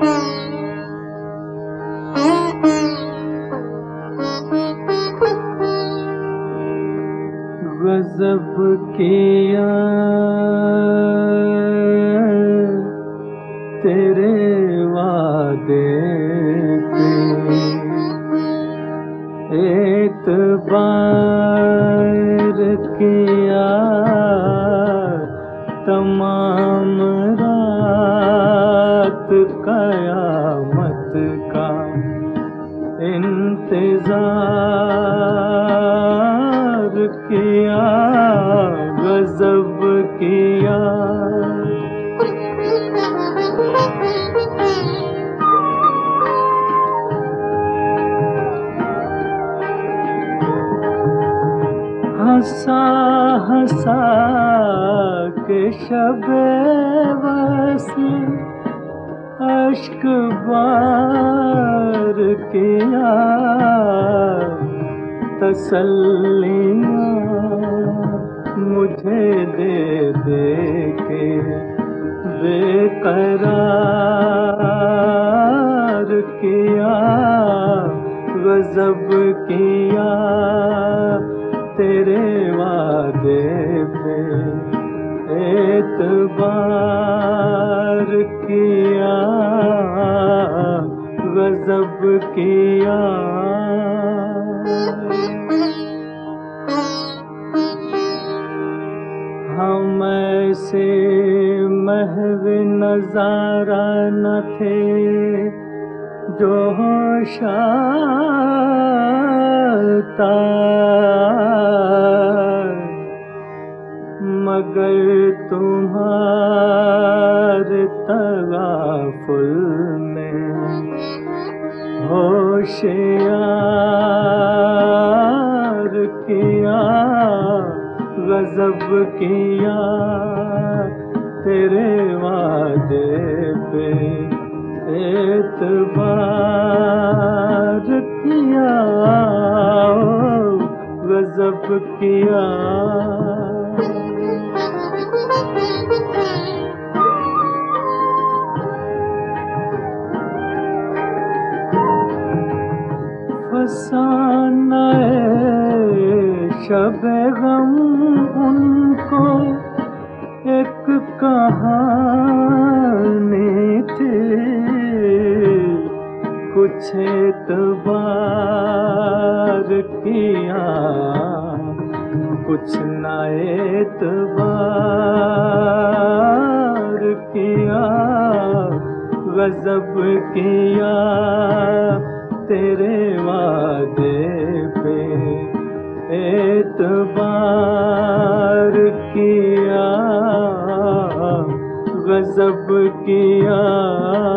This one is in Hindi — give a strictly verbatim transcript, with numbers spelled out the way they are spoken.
गज़ब किया तेरे वादे पे, एतबार किया तमाम रात क़यामत का, इंतज़ार किया गज़ब किया। हंसा हंसा के शबे वस्ल अश्क बार किया, तसल्लियाँ मुझे दे दे के बेकरार किया, गज़ब किया तेरे वादे पे, एतबार किया गज़ब किया। हम ऐसे महव नज़ारा न थे जो होशाता, मगर तुम्हारे तगाफुल में होशियार किया, गज़ब किया तेरे वादे पे, एतबार किया गज़ब किया। फसाना शबे गम उनको एक कहानी थी, कुछ एतबार किया कुछ ना एतबार किया, गज़ब किया तेरे वादे पे, एतबार किया गज़ब किया।